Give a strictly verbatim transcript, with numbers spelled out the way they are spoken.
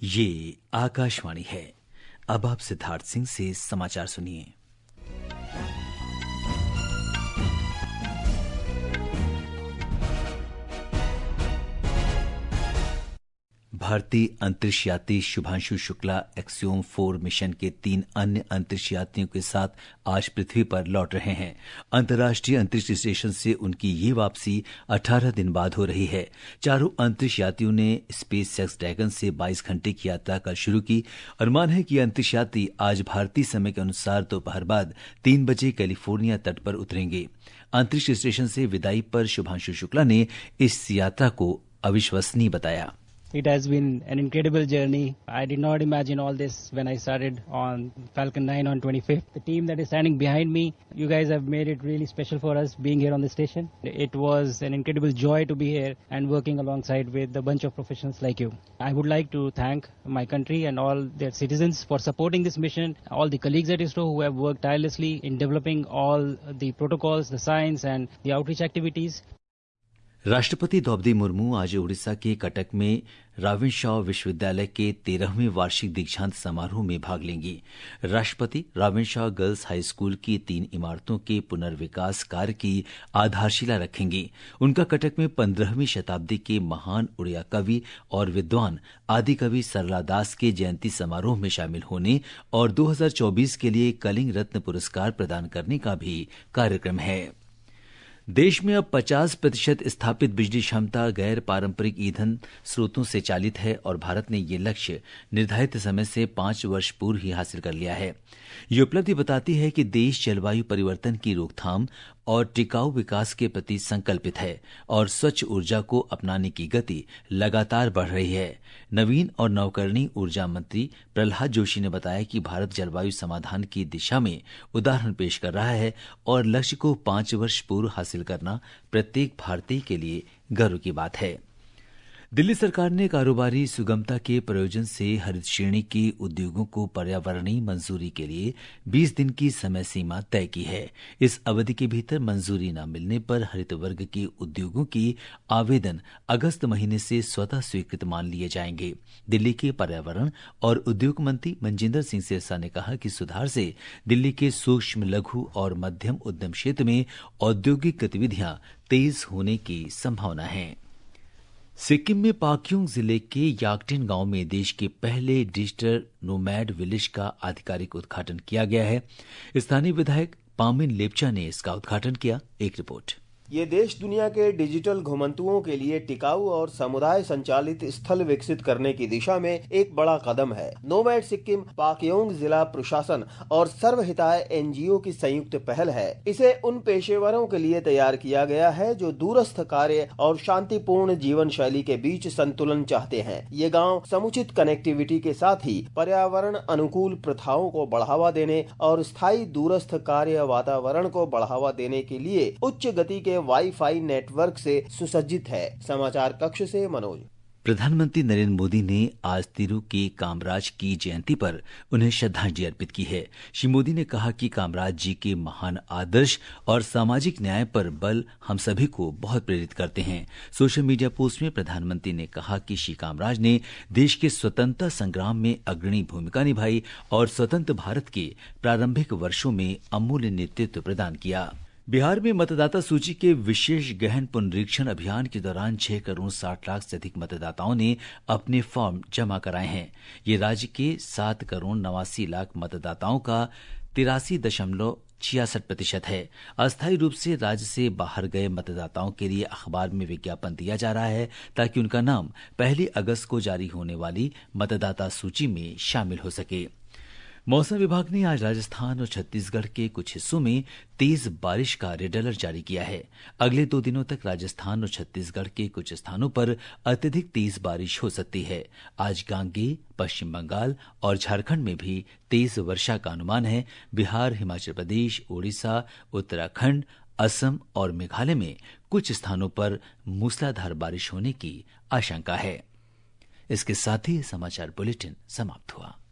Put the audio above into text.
ये आकाशवाणी है। अब आप सिद्धार्थ सिंह से समाचार सुनिए। भारतीय अंतरिक्ष यात्री Shubhanshu Shukla Axiom four mission के तीन अन्य अंतरिक्ष यात्रियों के साथ आज पृथ्वी पर लौट रहे हैं। अंतर्राष्ट्रीय अंतरिक्ष स्टेशन से उनकी ये वापसी अठारह दिन बाद हो रही है। चारों अंतरिक्ष यात्रियों ने स्पेस एक्स ड्रैगन से बाईस घंटे की यात्रा कल शुरू की। अनुमान है कि अंतरिक्ष यात्री आज भारतीय समय के अनुसार दोपहर बाद तीन बजे कैलिफोर्निया तट पर उतरेंगे। अंतरिक्ष स्टेशन से विदाई पर शुभांशु शुक्ला ने इस यात्रा को अविश्वसनीय बताया। It has been an incredible journey. I did not imagine all this when I started on Falcon nine on twenty-fifth. The team that is standing behind me, you guys have made it really special for us being here on the station. It was an incredible joy to be here and working alongside with a bunch of professionals like you. I would like to thank my country and all their citizens for supporting this mission, all the colleagues at ISRO who have worked tirelessly in developing all the protocols, the science and the outreach activities. राष्ट्रपति द्रौपदी मुर्मू आज उड़ीसा के कटक में राविन शाह विश्वविद्यालय के तेरहवें वार्षिक दीक्षांत समारोह में भाग लेंगी। राष्ट्रपति Ravin Shah girls high school की तीन इमारतों के पुनर्विकास कार्य की आधारशिला रखेंगी। उनका कटक में पंद्रहवीं शताब्दी के महान उड़िया कवि और विद्वान आदि कवि सरला दास के जयंती समारोह में शामिल होने और दो हज़ार चौबीस के लिए कलिंग रत्न पुरस्कार प्रदान करने का भी कार्यक्रम है। देश में अब पचास प्रतिशत स्थापित बिजली क्षमता गैर पारंपरिक ईंधन स्रोतों से चालित है और भारत ने ये लक्ष्य निर्धारित समय से पांच वर्ष पूर्व ही हासिल कर लिया है। ये उपलब्धि बताती है कि देश जलवायु परिवर्तन की रोकथाम और टिकाऊ विकास के प्रति संकल्पित है और स्वच्छ ऊर्जा को अपनाने की गति लगातार बढ़ रही है। नवीन और नवकरणीय ऊर्जा मंत्री प्रहलाद जोशी ने बताया कि भारत जलवायु समाधान की दिशा में उदाहरण पेश कर रहा है और लक्ष्य को पांच वर्ष पूर्व हासिल करना प्रत्येक भारतीय के लिए गर्व की बात है। दिल्ली सरकार ने कारोबारी सुगमता के प्रयोजन से हरित श्रेणी के उद्योगों को पर्यावरणीय मंजूरी के लिए बीस दिन की समय सीमा तय की है। इस अवधि के भीतर मंजूरी न मिलने पर हरित वर्ग के उद्योगों की आवेदन अगस्त महीने से स्वतः स्वीकृत मान लिए जाएंगे। दिल्ली के पर्यावरण और उद्योग मंत्री मनजिंदर सिंह सिरसा ने कहा कि सुधार से दिल्ली के सूक्ष्म लघु और मध्यम उद्यम क्षेत्र में औद्योगिक गतिविधियां तेज होने की संभावना है। सिक्किम में पाक्योंग जिले के याकटिन गांव में देश के पहले डिजिटल नोमैड विलेज का आधिकारिक उद्घाटन किया गया है। स्थानीय विधायक पामिन लेप्चा ने इसका उद्घाटन किया। एक रिपोर्ट। ये देश दुनिया के डिजिटल घुमंतुओं के लिए टिकाऊ और समुदाय संचालित स्थल विकसित करने की दिशा में एक बड़ा कदम है। नोमैड सिक्किम पाक्योंग जिला प्रशासन और सर्वहिताय एनजीओ की संयुक्त पहल है। इसे उन पेशेवरों के लिए तैयार किया गया है जो दूरस्थ कार्य और शांतिपूर्ण जीवन शैली के बीच संतुलन चाहते हैं। ये गांव समुचित कनेक्टिविटी के साथ ही पर्यावरण अनुकूल प्रथाओं को बढ़ावा देने और स्थायी दूरस्थ कार्य वातावरण को बढ़ावा देने के लिए उच्च गति के वाईफाई नेटवर्क से सुसज्जित है। समाचार कक्ष से मनोज। प्रधानमंत्री नरेंद्र मोदी ने आज तिरु के कामराज की जयंती पर उन्हें श्रद्धांजलि अर्पित की है। श्री मोदी ने कहा कि कामराज जी के महान आदर्श और सामाजिक न्याय पर बल हम सभी को बहुत प्रेरित करते हैं। सोशल मीडिया पोस्ट में प्रधानमंत्री ने कहा कि श्री कामराज ने देश के स्वतंत्रता संग्राम में अग्रणी भूमिका निभाई और स्वतंत्र भारत के प्रारंभिक वर्षों में अमूल्य नेतृत्व प्रदान किया। बिहार में मतदाता सूची के विशेष गहन पुनरीक्षण अभियान के दौरान छह करोड़ साठ लाख से अधिक मतदाताओं ने अपने फॉर्म जमा कराए हैं। ये राज्य के सात करोड़ नवासी लाख मतदाताओं का तिरासी दशमलव छियासठ प्रतिशत है। अस्थायी रूप से राज्य से बाहर गए मतदाताओं के लिए अखबार में विज्ञापन दिया जा रहा है ताकि उनका नाम पहली अगस्त को जारी होने वाली मतदाता सूची में शामिल हो सके। मौसम विभाग ने आज राजस्थान और छत्तीसगढ़ के कुछ हिस्सों में तेज बारिश का रेड अलर्ट जारी किया है। अगले दो दिनों तक राजस्थान और छत्तीसगढ़ के कुछ स्थानों पर अत्यधिक तेज बारिश हो सकती है। आज गांगे, पश्चिम बंगाल और झारखंड में भी तेज वर्षा का अनुमान है। बिहार, हिमाचल प्रदेश, ओडिशा, उत्तराखंड, असम और मेघालय में कुछ स्थानों पर मूसलाधार बारिश होने की आशंका है। इसके साथ ही समाचार बुलेटिन समाप्त हुआ।